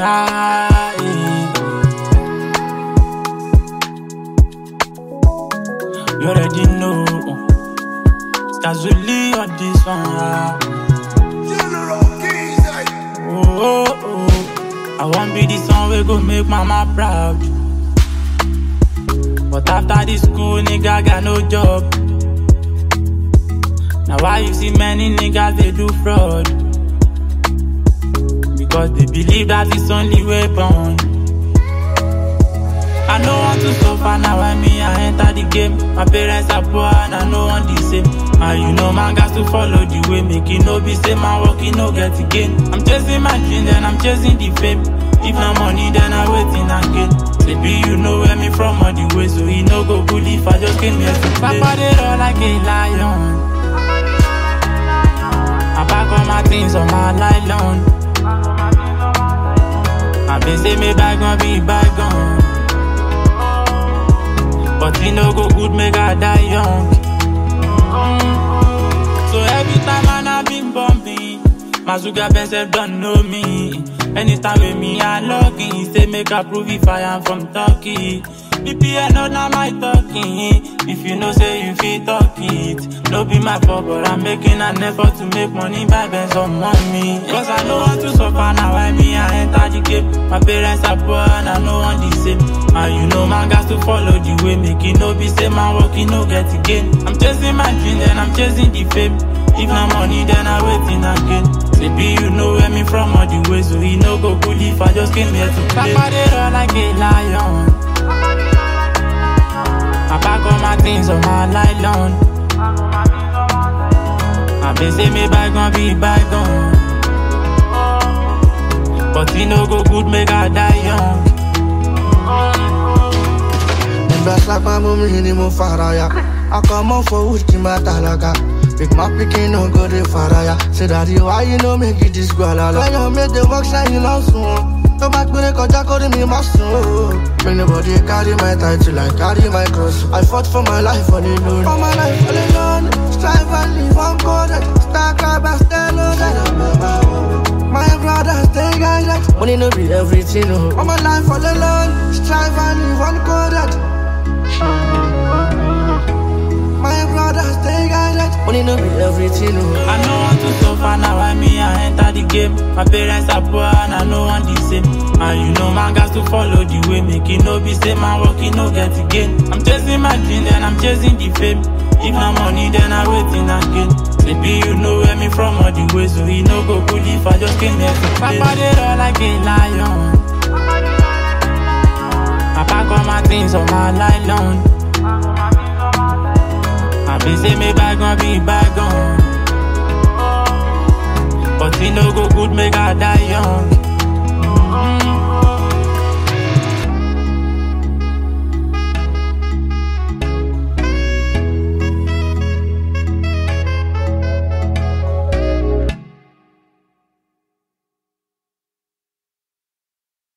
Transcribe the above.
ah, you already know. Skazuli on this one, ah. Oh, oh, oh. I want be the son we go make mama proud. But after this school, nigga got no job. Now why you see many niggas they do fraud? Because they believe that it's only way born. I no want to suffer now when me I enter the game. My parents are poor and I no want the same. And you know man got to follow the way. Make it no be same man working no get again. I'm chasing my dream then I'm chasing the fame. If no money then I waiting again. Baby you know where me from all the way. So he no go bully if I just came here to play. Papa they roll like a lion. I pack all my things on my nylon. I been say me bag gon' be bygone. But he no go good, make I die young. So every time I been bumping, my sugar benself don't know me. Anytime with me I log in, he say make I prove if I am from Turkey. BPN not now my talking. If you know say you feel talk it, no be my fault, but I'm making an effort to make money by Benz on mommy. Cause I don't want to suffer now when me I enter the game. My parents are poor and I no want the same. And you know man got to follow the way. Make it no be same man working no get again. I'm chasing my dream then I'm chasing the fame. If no money then I waiting again. Baby you know where me from all the way. So he no go cool if I just came here to play. Papa they roll like a lion. I pack all my things on my nylon. I been say me bag gon' be bygone. But he no go good, make I die young. Best like my mommy in the faraya. I come on for wood, my talaga. Pick my picking, no go to faraya. Say daddy, why you no make it this gualala? When you make the work shine, you know soon. Go back when they contact me, my soul. Bring nobody carry my title, I carry my cross. I fought for my life all alone. For my life all alone. Strive and live uncoded. Stack up and stay loaded. My brothers, they guided. Money no be everything, no. For my life all alone. Strive and live uncoded. My brothers, they guided. Money no be everything, no. I no want to suffer now when me I enter the game. My parents are poor and I no want the same. And you know man got to follow the way. Make it no be same man working no get again. I'm chasing my dream then I'm chasing the fame. If no money then I waiting again. Baby you know where me from all the way. So he no go cool if I just came here to play. Papa they roll like a lion. I pack all my things on my nylon. I been say me bag gon' be bygone. But he no go good, make I die young.